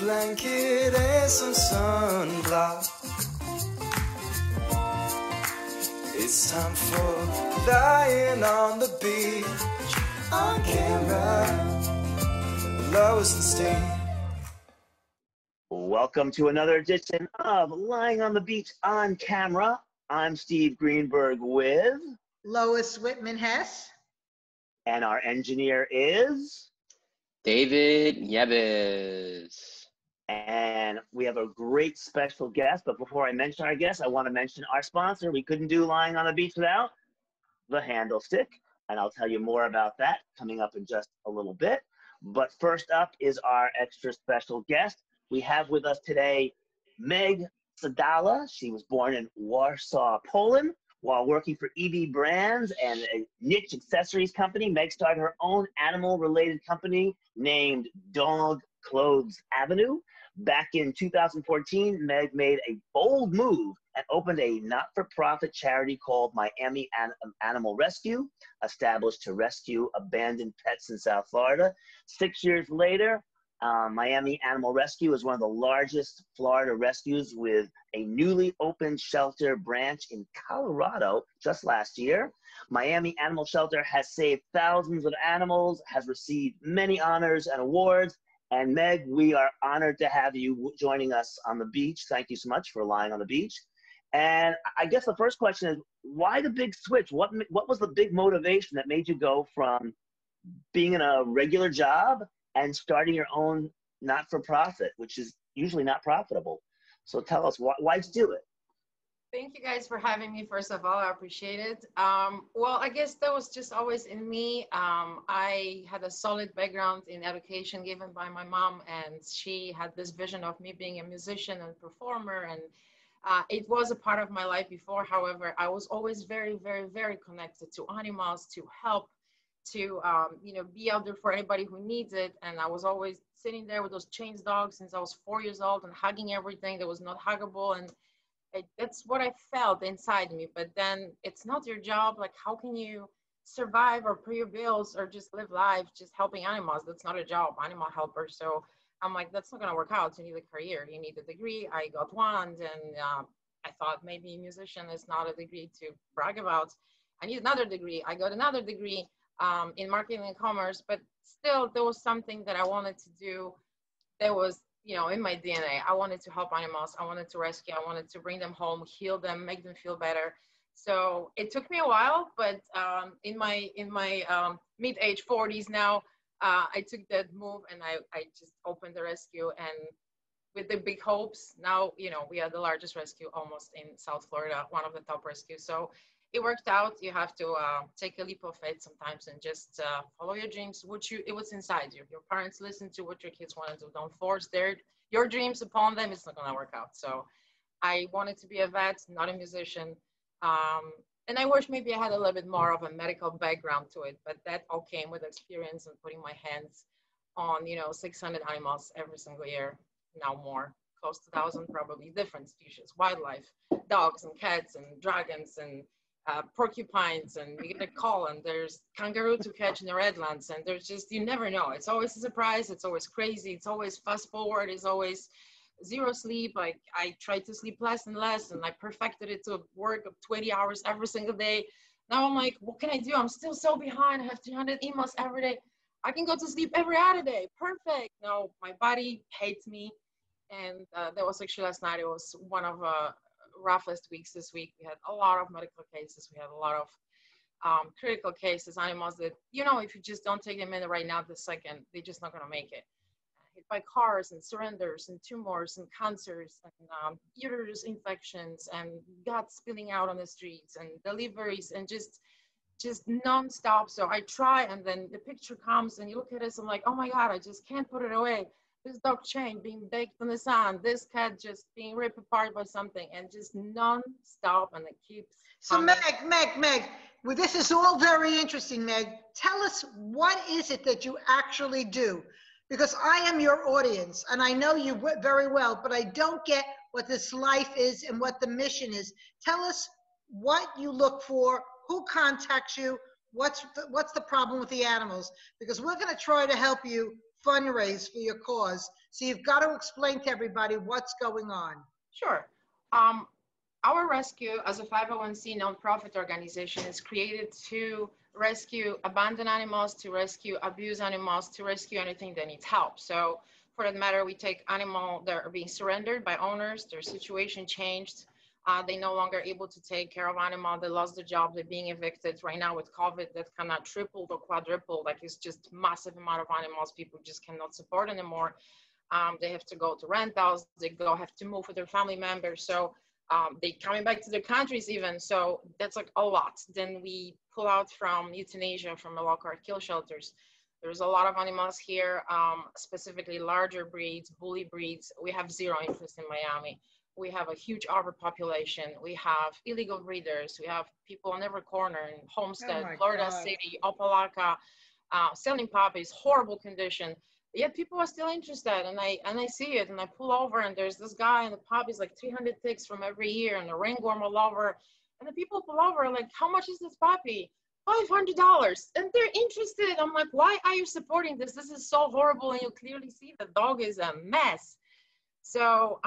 blanket and some sunblock. It's time for lying on the beach on camera. Lois and Steve. Welcome to another edition of Lying on the Beach on Camera. I'm Steve Greenberg with Lois Whitman Hess. And our engineer is David Yebes. And we have a great special guest, but before I mention our guest, I want to mention our sponsor. We couldn't do Lying on the Beach without the Handle Stick, and I'll tell you more about that coming up in just a little bit. But first up is our extra special guest. We have with us today Meg Sadala. She was born in Warsaw, Poland. While working for EV Brands and a niche accessories company, Meg started her own animal-related company named Dog Clothes Avenue. Back in 2014, Meg made a bold move and opened a not-for-profit charity called Miami Animal Rescue, established to rescue abandoned pets in South Florida. 6 years later, Miami Animal Rescue is one of the largest Florida rescues, with a newly opened shelter branch in Colorado just last year. Miami Animal Shelter has saved thousands of animals, has received many honors and awards. And Meg, we are honored to have you joining us on the beach. Thank you so much for lying on the beach. And I guess the first question is, why the big switch? What was the big motivation that made you go from being in a regular job and starting your own not-for-profit, which is usually not profitable? So tell us, why'd you do it? Thank you guys for having me. First of all, I appreciate it. Well, I guess that was just always in me. I had a solid background in education given by my mom, and she had this vision of me being a musician and performer, and it was a part of my life before. However, I was always very, very, very connected to animals, to help, to be out there for anybody who needs it. And I was always sitting there with those chained dogs since I was 4 years old and hugging everything that was not huggable. And that's what I felt inside me. But then it's not your job. Like, how can you survive or pay your bills or just live life just helping animals? That's not a job, animal helper. So I'm like, that's not going to work out. You need a career. You need a degree. I got one. And I thought maybe musician is not a degree to brag about. I need another degree. I got another degree in marketing and commerce, but still there was something that I wanted to do that was, in my DNA. I wanted to help animals. I wanted to rescue. I wanted to bring them home, heal them, make them feel better. So it took me a while, but in my mid-age 40s now, I took that move and I just opened the rescue, and with the big hopes. Now, we are the largest rescue almost in South Florida, one of the top rescues. So it worked out. You have to take a leap of faith sometimes and just follow your dreams, what's inside you. Your parents listen to what your kids want to do. Don't force your dreams upon them. It's not going to work out. So I wanted to be a vet, not a musician. And I wish maybe I had a little bit more of a medical background to it, but that all came with experience and putting my hands on, 600 animals every single year, now more, close to 1,000 probably, different species, wildlife, dogs and cats and dragons and porcupines, and you get a call and there's kangaroo to catch in the Redlands, and there's just, you never know. It's always a surprise. It's always crazy. It's always fast forward. It's always zero sleep. Like, I tried to sleep less and less, and I perfected it to work of 20 hours every single day. Now I'm like, what can I do? I'm still so behind. I have 300 emails every day. I can go to sleep every other day. Perfect. No, my body hates me. And that was actually last night. It was one of roughest weeks this week. We had a lot of medical cases. We had a lot of critical cases, animals that, if you just don't take them in right now, this second, they're just not going to make it. Hit by cars and surrenders and tumors and cancers and uterus infections and gut spilling out on the streets and deliveries and just nonstop. So I try, and then the picture comes and you look at it, I'm like, oh my God, I just can't put it away. This dog chain being baked in the sun, this cat just being ripped apart by something, and just non-stop, and it keeps So coming. Meg, well, this is all very interesting, Meg. Tell us, what is it that you actually do? Because I am your audience, and I know you very well, but I don't get what this life is and what the mission is. Tell us what you look for, who contacts you, what's the problem with the animals, because we're going to try to help you fundraise for your cause. So you've got to explain to everybody what's going on. Sure. Our rescue as a 501c nonprofit organization is created to rescue abandoned animals, to rescue abused animals, to rescue anything that needs help. So for that matter, we take animals that are being surrendered by owners, their situation changed. They no longer able to take care of animals. They lost their job. They're being evicted right now with COVID. That kind of tripled or quadrupled. Like it's just massive amount of animals people just cannot support anymore. They have to go to rentals. They have to move with their family members. So they coming back to their countries even. So that's like a lot. Then we pull out from euthanasia, from the lockhart kill shelters. There's a lot of animals here, specifically larger breeds, bully breeds. We have zero interest in Miami. We have a huge overpopulation. We have illegal breeders. We have people on every corner in Homestead, Florida City, Opelika, selling puppies, horrible condition. Yet people are still interested, and I see it, and I pull over, and there's this guy, and the puppies like 300 ticks from every year, and the ringworm all over, and the people pull over like, how much is this puppy? $500, and they're interested. I'm like, why are you supporting this? This is so horrible, and you clearly see the dog is a mess. So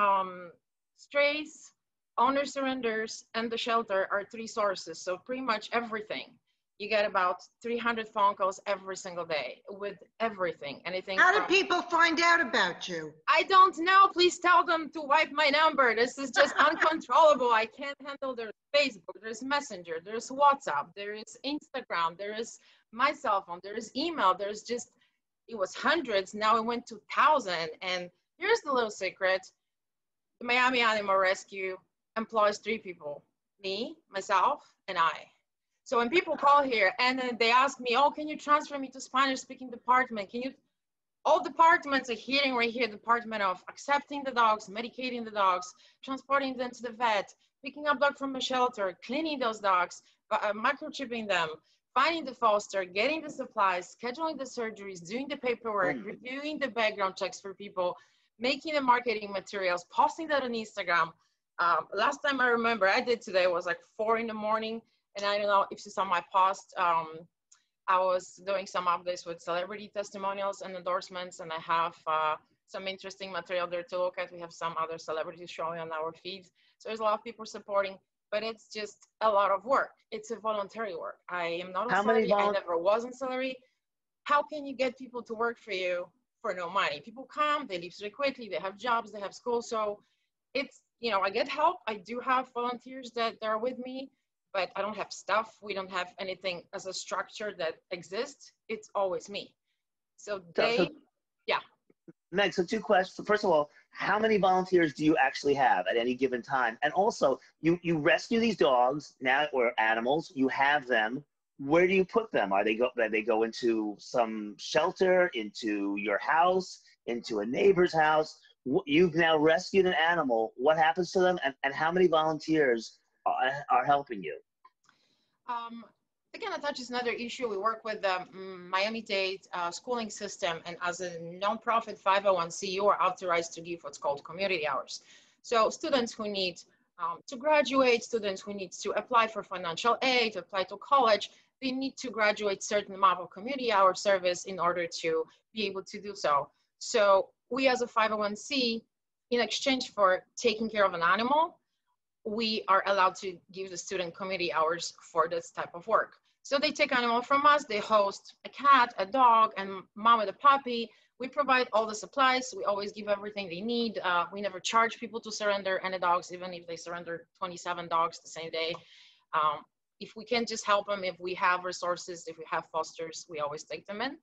strays, owner surrenders, and the shelter are three sources. So pretty much everything. You get about 300 phone calls every single day with everything, anything. How do people find out about you? I don't know. Please tell them to wipe my number. This is just uncontrollable. I can't handle. There's Facebook, there's Messenger, there's WhatsApp, there is Instagram, there is my cell phone, there is email. There's just, it was hundreds. Now it went to 1,000. And here's the little secret. The Miami Animal Rescue employs 3 people, me, myself, and I. So when people call here and then they ask me, oh, can you transfer me to Spanish speaking department? Can you, all departments are hearing right here, department of accepting the dogs, medicating the dogs, transporting them to the vet, picking up dog from a shelter, cleaning those dogs, microchipping them, finding the foster, getting the supplies, scheduling the surgeries, doing the paperwork, reviewing the background checks for people, making the marketing materials, posting that on Instagram. Last time I remember I did today was like 4 in the morning. And I don't know if you saw my post, I was doing some updates with celebrity testimonials and endorsements, and I have some interesting material there to look at. We have some other celebrities showing on our feeds. So there's a lot of people supporting, but it's just a lot of work. It's a voluntary work. I am not on salary. I never was on salary. How can you get people to work for you for no money? People come, they leave very quickly, they have jobs, they have school. So it's, you know, I get help. I do have volunteers that are with me, but I don't have staff. We don't have anything as a structure that exists. It's always me. So yeah. Meg, so 2 questions. First of all, how many volunteers do you actually have at any given time? And also, you rescue these dogs now, or animals, you have them. Where do you put them? They go into some shelter, into your house, into a neighbor's house? You've now rescued an animal. What happens to them, and how many volunteers are helping you? Again, that touches another issue. We work with the Miami-Dade schooling system, and as a nonprofit 501c, you are authorized to give what's called community hours. So students who need to graduate, students who need to apply for financial aid, apply to college, they need to graduate certain amount of community hour service in order to be able to do so. So we as a 501c, in exchange for taking care of an animal, we are allowed to give the student community hours for this type of work. So they take animal from us, they host a cat, a dog, and mom with a puppy. We provide all the supplies. We always give everything they need. We never charge people to surrender any dogs, even if they surrender 27 dogs the same day. If we can just help them, if we have resources, if we have fosters, we always take them in.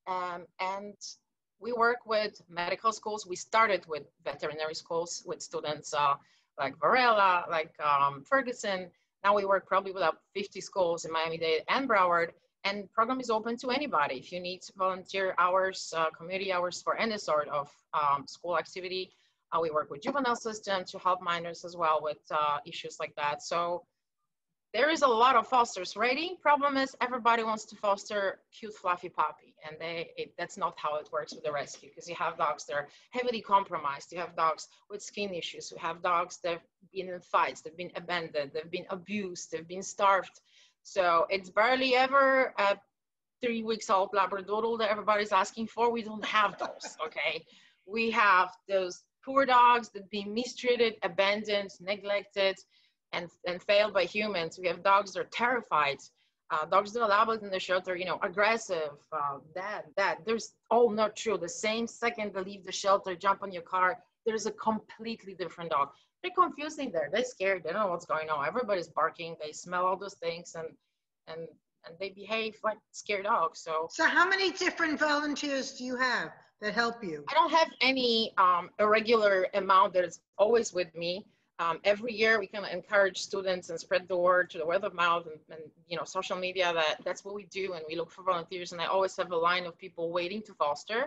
And we work with medical schools. We started with veterinary schools with students like Varela, like Ferguson. Now we work probably with about 50 schools in Miami-Dade and Broward, and program is open to anybody. If you need volunteer hours, community hours for any sort of school activity, we work with juvenile system to help minors as well with issues like that. So there is a lot of fosters ready. Problem is everybody wants to foster cute, fluffy puppy, and that's not how it works with the rescue, because you have dogs that are heavily compromised. You have dogs with skin issues. You have dogs that have been in fights, they've been abandoned, they've been abused, they've been starved. So it's barely ever 3 weeks old Labradoodle that everybody's asking for. We don't have those, okay? We have those poor dogs that being mistreated, abandoned, neglected, and failed by humans. We have dogs that are terrified. Dogs that are allowed in the shelter, you know, aggressive, that. There's all not true. The same second they leave the shelter, jump on your car, there's a completely different dog. They're confusing there. They're scared. They don't know what's going on. Everybody's barking. They smell all those things, and they behave like scared dogs. So how many different volunteers do you have that help you? I don't have any irregular amount that is always with me. Every year we can encourage students and spread the word to the word of mouth and you know, social media, that's what we do, and we look for volunteers, and I always have a line of people waiting to foster.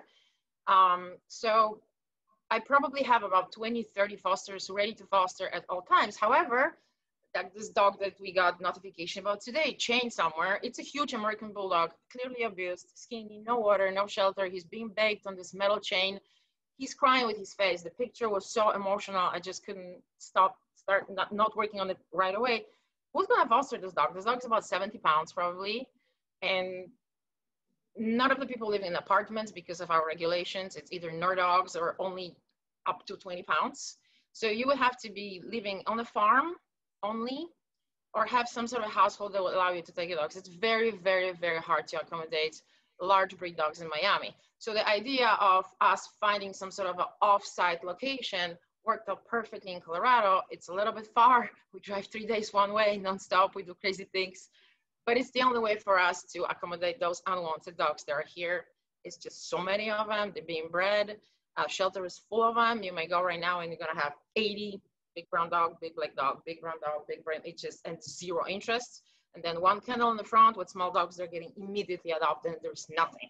So I probably have about 20-30 fosters ready to foster at all times. However, like this dog that we got notification about today, chained somewhere, it's a huge American Bulldog, clearly abused, skinny, no water, no shelter, he's being baked on this metal chain. He's crying with his face. The picture was so emotional. I just couldn't start not working on it right away. Who's gonna foster this dog? This dog's about 70 pounds probably. And none of the people live in apartments because of our regulations. It's either no dogs or only up to 20 pounds. So you would have to be living on a farm only, or have some sort of household that will allow you to take your dogs. It's very, very, very hard to accommodate large breed dogs in Miami. So the idea of us finding some sort of an off-site location worked out perfectly in Colorado. It's a little bit far. We drive 3 days one way, nonstop. We do crazy things, but it's the only way for us to accommodate those unwanted dogs that are here. It's just so many of them. They're being bred. Shelter is full of them. You may go right now and you're gonna have 80 big brown dog, big black dog, big brown dog, big brown. It's just, and zero interest. And then one kennel in the front with small dogs, they're getting immediately adopted and there's nothing.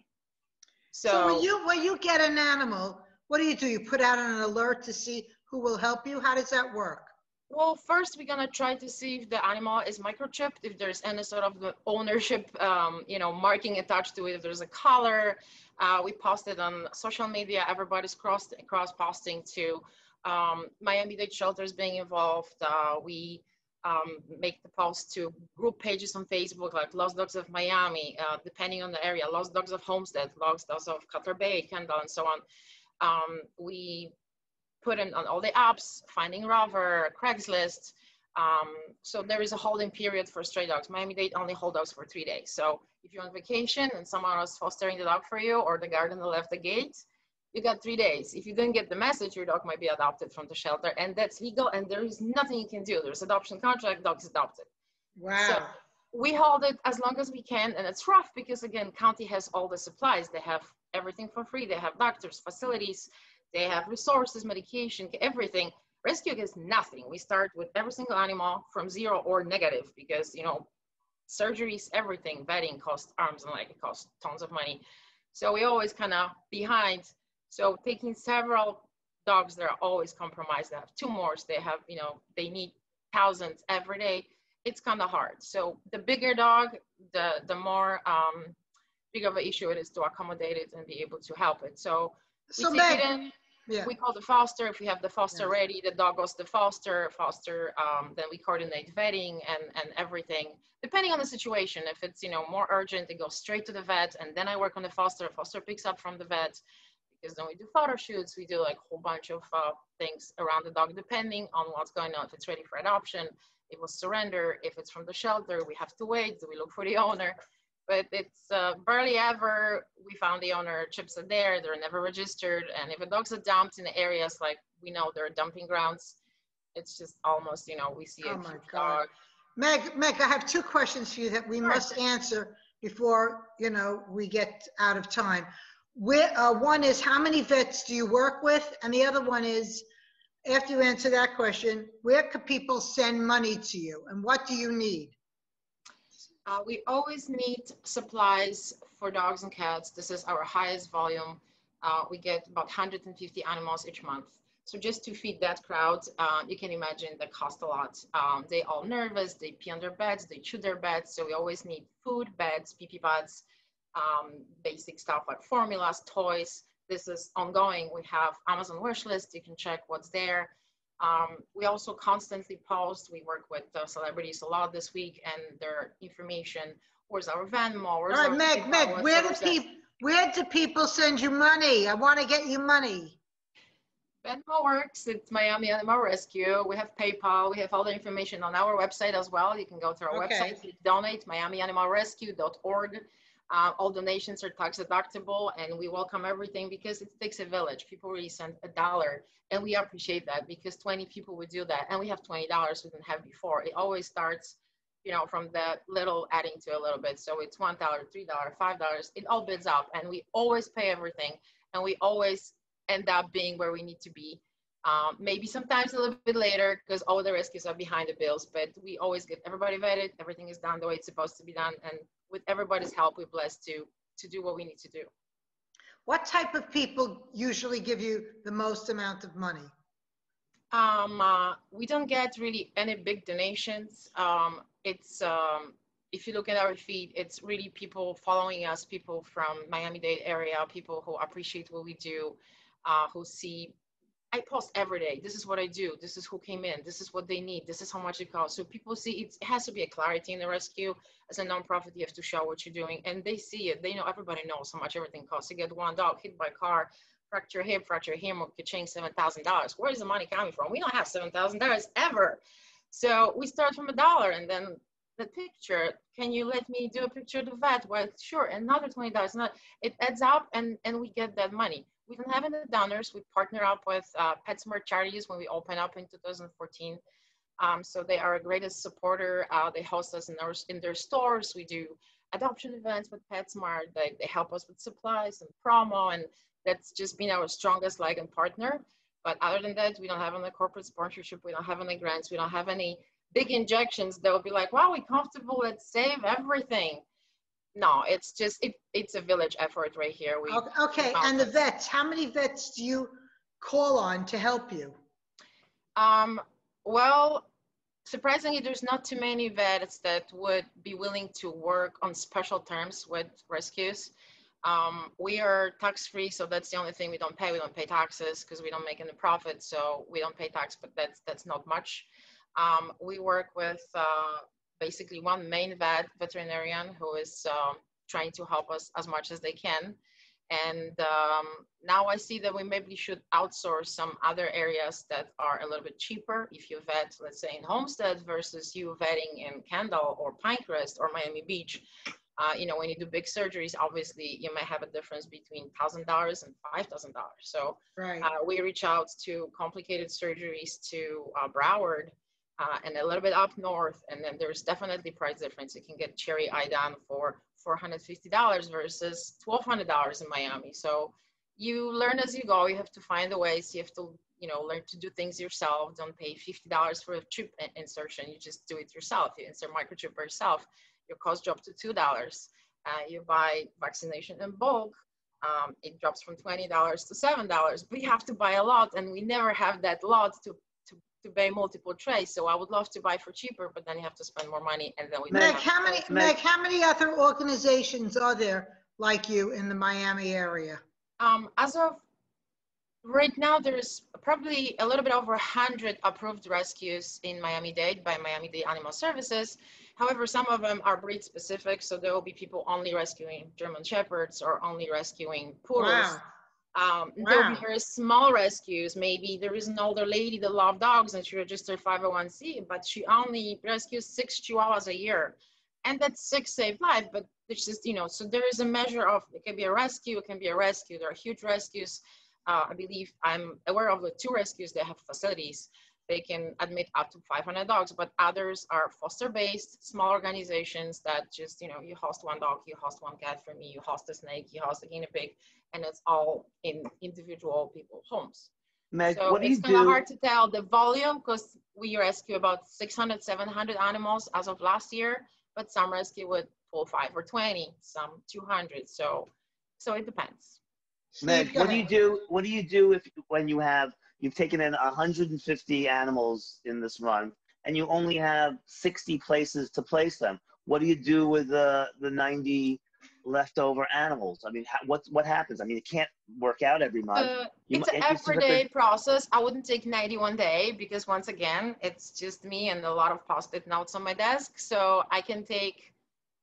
So when you get an animal, what do? You put out an alert to see who will help you? How does that work? Well, first we're gonna try to see if the animal is microchipped, if there's any sort of the ownership, you know, marking attached to it, if there's a collar. We posted on social media, everybody's cross posting to Miami-Dade shelters being involved. We make the post to group pages on Facebook, like Lost Dogs of Miami, depending on the area, Lost Dogs of Homestead, Lost Dogs of Cutler Bay, Kendall, and so on. We put in on all the apps, Finding Rover, Craigslist. So there is a holding period for stray dogs. Miami-Dade only hold dogs for 3 days. So if you're on vacation and someone was fostering the dog for you, or the gardener left the gate, you got 3 days. If you didn't get the message, your dog might be adopted from the shelter, and that's legal, and there is nothing you can do. There's adoption contract, dog's adopted. Wow. So we hold it as long as we can, and it's rough because, again, county has all the supplies. They have everything for free. They have doctors, facilities, they have resources, medication, everything. Rescue is nothing. We start with every single animal from zero or negative because, you know, surgeries, everything, vetting costs arms and legs, it costs tons of money. So we always kind of behind. So taking several dogs that are always compromised, they have tumors, they have, you know, they need thousands every day. It's kind of hard. So the bigger dog, the more big of an issue it is to accommodate it and be able to help it. So we take it in. Yeah. We call the foster. If we have the foster ready, the dog goes to foster, then we coordinate vetting and everything, depending on the situation. If it's, you know, more urgent, it goes straight to the vet, and then I work on the foster. Foster picks up from the vet, because then we do photo shoots. We do like a whole bunch of things around the dog, depending on what's going on. If it's ready for adoption, it will surrender. If it's from the shelter, we have to wait. We look for the owner. But it's barely ever we found the owner. Chips are there, they're never registered. And if a dog's are dumped in the areas like we know there are dumping grounds, it's just almost, you know, we see a dog. Meg, I have 2 questions for you that we must answer before, you know, we get out of time. One is, how many vets do you work with? And the other one is, after you answer that question, where could people send money to you and what do you need? We always need supplies for dogs and cats. This is our highest volume. We get about 150 animals each month. So just to feed that crowd, you can imagine that costs a lot. They all nervous, they pee on their beds, they chew their beds. So we always need food, beds, pee-pee pads, basic stuff like formulas, toys. This is ongoing. We have Amazon wish list. You can check what's there. We also constantly post. We work with celebrities a lot this week, and their information where's our Venmo, where's All right, our Meg, PayPal, Meg, what's where do people send you money? I want to get you money. Venmo works. It's Miami Animal Rescue. We have PayPal. We have all the information on our website as well. You can go to our website, donate, miamianimalrescue.org. All donations are tax deductible, and we welcome everything because it takes a village. People really send $1, and we appreciate that because 20 people would do that, and we have $20 we didn't have before. It always starts, you know, from the little adding to a little bit. So it's $1, $3, $5. It all builds up, and we always pay everything, and we always end up being where we need to be. Maybe sometimes a little bit later because all the rescues are behind the bills, but we always get everybody vetted. Everything is done the way it's supposed to be done, and with everybody's help, we're blessed to do what we need to do. What type of people usually give you the most amount of money? We don't get really any big donations. If you look at our feed, it's really people following us, people from Miami-Dade area, people who appreciate what we do, who see, I post every day, this is what I do, this is who came in, this is what they need, this is how much it costs. So people see it has to be a clarity in the rescue. As a nonprofit, you have to show what you're doing, and they see it. They know, everybody knows how much everything costs. You get one dog hit by a car, fracture hip, fracture hemorrhage, ka-ching, $7,000. Where's the money coming from? We don't have $7,000 ever. So we start from $1, and then the picture, can you let me do a picture of the vet? Well, sure, another $20. It adds up, and we get that money. We don't have any donors. We partner up with PetSmart Charities when we open up in 2014. So they are our greatest supporter. They host us in their stores. We do adoption events with PetSmart. They help us with supplies and promo, and that's just been our strongest leg and partner. But other than that, we don't have any corporate sponsorship. We don't have any grants. We don't have any big injections. They'll be like, wow, we're comfortable. Let's save everything. No, it's just, it's a village effort right here. Okay, and the vets, how many vets do you call on to help you? Well, surprisingly, there's not too many vets that would be willing to work on special terms with rescues. We are tax-free, so that's the only thing we don't pay. We don't pay taxes because we don't make any profit, so we don't pay tax, but that's not much. We work with basically one main veterinarian who is trying to help us as much as they can. And now I see that we maybe should outsource some other areas that are a little bit cheaper. If you vet, let's say in Homestead versus you vetting in Kendall or Pinecrest or Miami Beach, you know, when you do big surgeries, obviously you may have a difference between $1,000 and $5,000. So right. We reach out to complicated surgeries to Broward and a little bit up north. And then there's definitely price difference. You can get cherry eye done for $450 versus $1,200 in Miami. So you learn as you go. You have to find the ways. You have to, you know, learn to do things yourself. Don't pay $50 for a chip insertion. You just do it yourself. You insert microchip yourself. Your cost drops to $2. You buy vaccination in bulk. It drops from $20 to $7. But you have to buy a lot, and we never have that lot to buy multiple trays. So I would love to buy for cheaper, but then you have to spend more money, and then we Meg, how many other organizations are there like you in the Miami area? As of right now, there's probably a little bit over 100 approved rescues in Miami-Dade by Miami-Dade Animal Services. However, some of them are breed specific, so there will be people only rescuing German Shepherds or only rescuing Poodles. Wow. There'll be very small rescues. Maybe there is an older lady that loves dogs and she registered 501c, but she only rescues 6 Chihuahuas a year. And that's 6 saved lives, but it's just, you know, so there is a measure of, it can be a rescue, it can be a rescue. There are huge rescues. I believe I'm aware of the 2 rescues that have facilities. They can admit up to 500 dogs, but others are foster-based, small organizations that just, you know, you host 1 dog, you host 1 cat for me, you host a snake, you host a guinea pig, and it's all in individual people's homes. Meg, so what do you do? It's kind of hard to tell the volume because we rescue about 600, 700 animals as of last year, but some rescue with 5 or 20, some 200. So it depends. Meg, what do you do? What do you do when you've taken in 150 animals in this run and you only have 60 places to place them? What do you do with the 90 leftover animals? I mean, what happens? I mean, it can't work out every month. It's an everyday process. I wouldn't take 91 day because once again, it's just me and a lot of Post-it notes on my desk. So I can take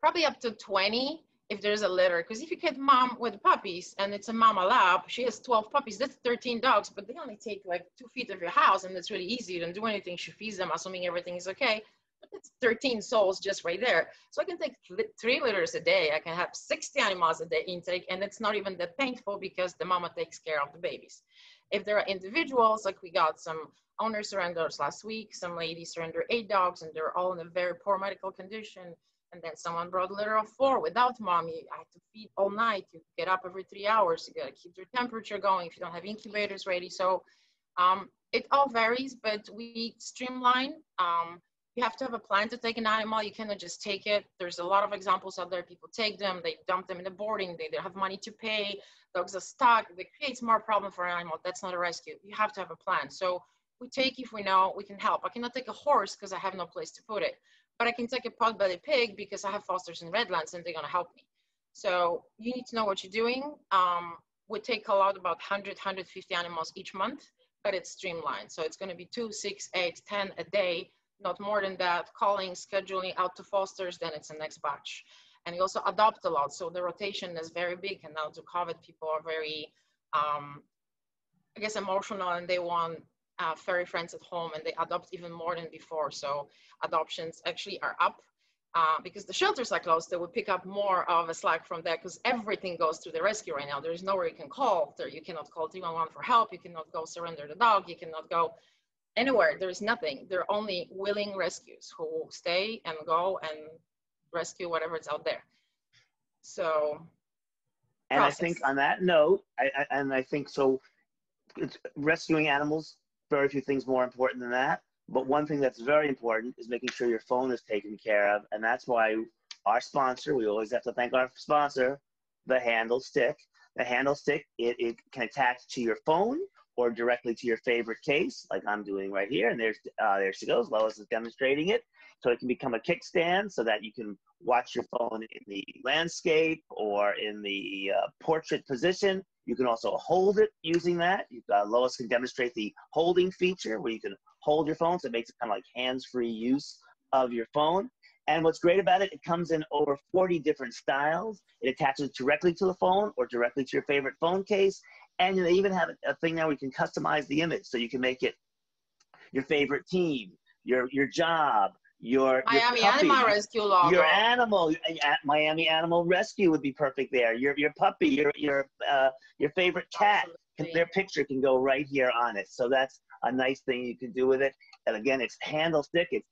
probably up to 20 if there's a litter. Because if you get mom with puppies and it's a mama lab, she has 12 puppies, that's 13 dogs, but they only take like 2 feet of your house, and it's really easy. You don't do anything. She feeds them, assuming everything is okay. But it's 13 souls just right there. So I can take 3 litters a day. I can have 60 animals a day intake, and it's not even that painful because the mama takes care of the babies. If there are individuals, like we got some owner surrenders last week, some ladies surrendered 8 dogs, and they're all in a very poor medical condition. And then someone brought a litter of 4 without mommy. I had to feed all night. You get up every 3 hours. You got to keep their temperature going if you don't have incubators ready. So it all varies, but we streamline. You have to have a plan to take an animal. You cannot just take it. There's a lot of examples out there. People take them, they dump them in the boarding, they don't have money to pay, dogs are stuck. It creates more problem for an animal. That's not a rescue. You have to have a plan. So we take if we know we can help. I cannot take a horse because I have no place to put it, but I can take a pot-bellied pig because I have fosters in Redlands and they're gonna help me. So you need to know what you're doing. We take a lot, about 100, 150 animals each month, but it's streamlined. So it's gonna be 2, 6, 8, 10 a day. Not more than that, calling, scheduling out to fosters, then it's the next batch. And we also adopt a lot. So the rotation is very big. And now to COVID, people are very, I guess, emotional, and they want furry friends at home, and they adopt even more than before. So adoptions actually are up because the shelters are closed. They will pick up more of a slack from there because everything goes through the rescue right now. There is nowhere you can call. You cannot call 311 for help. You cannot go surrender the dog. You cannot go anywhere. There's nothing. There are only willing rescues who will stay and go and rescue whatever is out there. So, and process. I think on that note, I think so. It's rescuing animals, very few things more important than that. But one thing that's very important is making sure your phone is taken care of, and that's why our sponsor. We always have to thank our sponsor, the Handle Stick. The Handle Stick, it can attach to your phone or directly to your favorite case, like I'm doing right here. And there she goes. Lois is demonstrating it. So it can become a kickstand so that you can watch your phone in the landscape or in the portrait position. You can also hold it using that. Lois can demonstrate the holding feature where you can hold your phone. So it makes it kind of like hands-free use of your phone. And what's great about it, it comes in over 40 different styles. It attaches directly to the phone or directly to your favorite phone case. And they even have a thing now where you can customize the image. So you can make it your favorite team, your job, your Miami puppy, Animal Rescue logo. Your animal, Miami Animal Rescue would be perfect there. Your puppy, your favorite cat, their picture can go right here on it. So that's a nice thing you can do with it. And again, it's Handle Stick. It's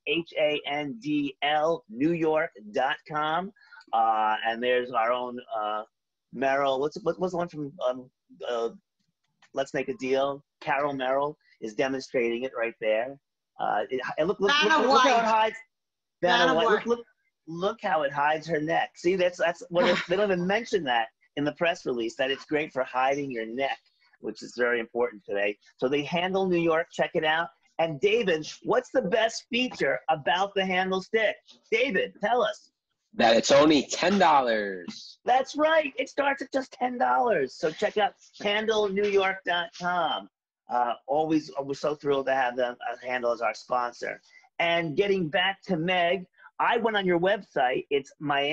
HANDL NewYork.com. And there's our own Merrill. What's the one from Let's Make a Deal? Carol Merrill is demonstrating it right there. And look how it hides. Vanna White. Look how it hides her neck. See, that's what they don't even mention that in the press release, that it's great for hiding your neck, which is very important today. So they Handle New York. Check it out. And David, what's the best feature about the Handle Stick? David, tell us. That it's only $10. That's right. It starts at just $10. So check out HandleNewYork.com. We're so thrilled to have them Handle as our sponsor. And getting back to Meg, I went on your website. It's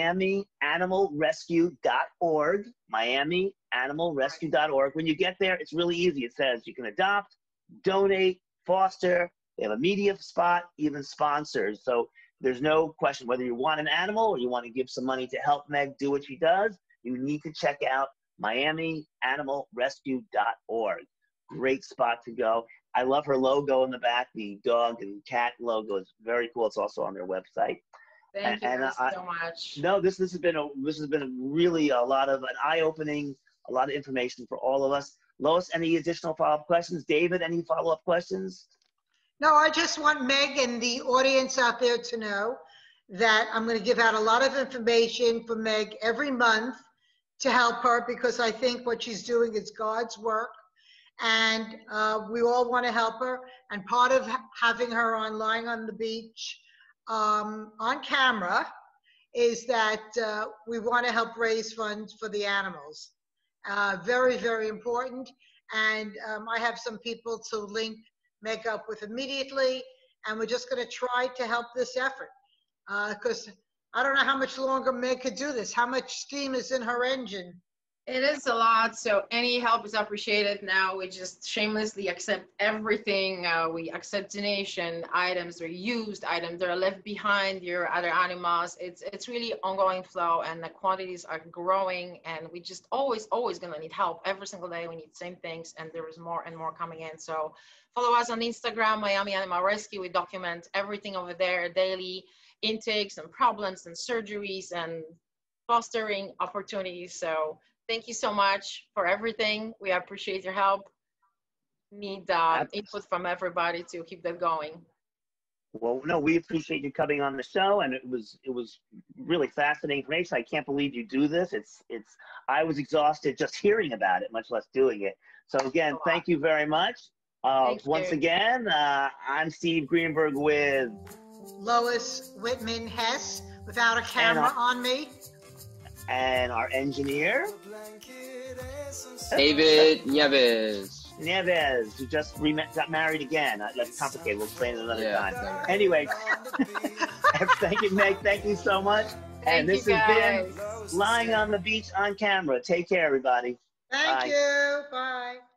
MiamiAnimalRescue.org. MiamiAnimalRescue.org. When you get there, it's really easy. It says you can adopt, donate, foster. They have a media spot, even sponsors. So there's no question whether you want an animal or you want to give some money to help Meg do what she does. You need to check out MiamiAnimalRescue.org. Great spot to go. I love her logo in the back. The dog and cat logo is very cool. It's also on their website. Thank you so much. No, this has been really a lot of an eye-opening, a lot of information for all of us. Lois, any additional follow-up questions? David, any follow-up questions? No, I just want Meg and the audience out there to know that I'm going to give out a lot of information for Meg every month to help her, because I think what she's doing is God's work, and we all want to help her. And part of having her on lying on the beach on camera is that we want to help raise funds for the animals. Very, very important. And I have some people to link Meg up with immediately, and we're just going to try to help this effort, because I don't know how much longer Meg could do this. How much steam is in her engine? It is a lot, so any help is appreciated. Now we just shamelessly accept everything. We accept donation items, or used items that are left behind your other animals. It's really ongoing flow, and the quantities are growing, and we just always gonna need help. Every single day we need same things, and there is more and more coming in. So follow us on Instagram, Miami Animal Rescue. We document everything over there, daily intakes and problems and surgeries and fostering opportunities. So thank you so much for everything. We appreciate your help. Need input from everybody to keep that going. Well, no, we appreciate you coming on the show, and it was really fascinating information. I can't believe you do this. I was exhausted just hearing about it, much less doing it. So again, thank you very much. Once again, I'm Steve Greenberg with Lois Whitman Hess, without a camera on me. And our engineer, David Nieves, who just got married again. That's complicated. We'll explain it another time. Anyway, thank you, Meg. Thank you so much. And this has been Lying on the Beach on Camera. Take care, everybody. Thank you. Bye.